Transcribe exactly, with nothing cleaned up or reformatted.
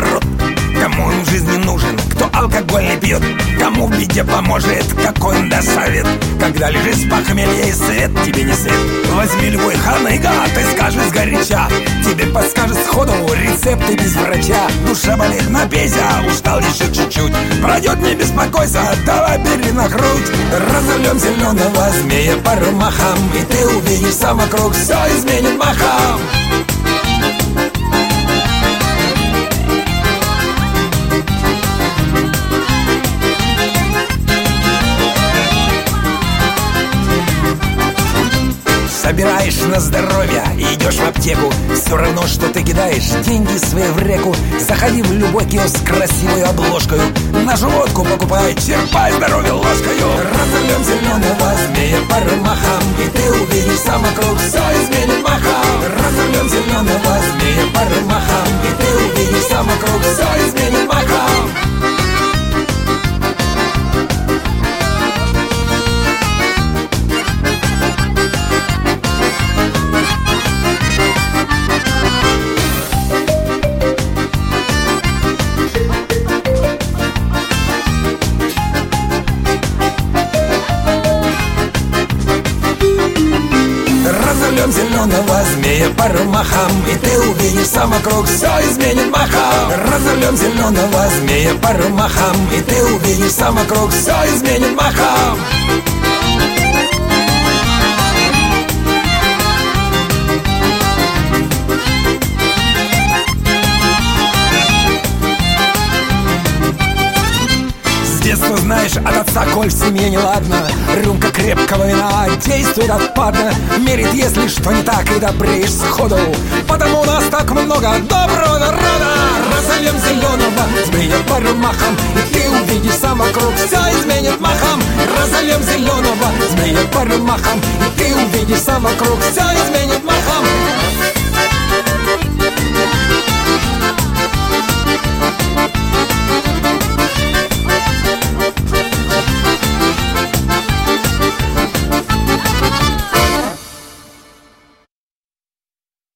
народ. Кому он в жизни нужен, кто алкоголь не пьет, кому в беде поможет, какой он даст совет. Когда лежишь с похмелья и свет тебе не свет, возьми любой ханыга, ты скажешь сгоряча, тебе подскажет сходу рецепты без врача. Душа болит, напейся, устал еще чуть-чуть, пройдет, не беспокойся, давай бери на грудь. Разольем зеленого змея пару махом, и ты увидишь сам вокруг, все изменит махом. Собираешь на здоровье и идешь в аптеку, все равно, что ты кидаешь деньги свои в реку. Заходи в любой киоск с красивой обложкою, нашу водку покупай, черпай здоровье ложкою. Разольем зеленого змея пару махом, и ты увидишь сам вокруг, все изменит махом. Разольем зеленого змея пару махом, и ты увидишь сам вокруг, все изменит махом. Разольем зеленого змея пару махом, и ты увидишь сам вокруг, все изменит махом. Разольем зеленого змея пару махом, и ты увидишь сам вокруг, все изменит махом. С детства знаешь, от отца, коль в семье неладно, рюмка крепкого вина действует отпадно. Мерит, если что не так, и добреешь сходу, потому у нас так много доброго народа. Разольем зеленого змея пару махом, и ты увидишь сам вокруг, все изменит махом. Разольем зеленого змея пару махом, и ты увидишь сам вокруг, все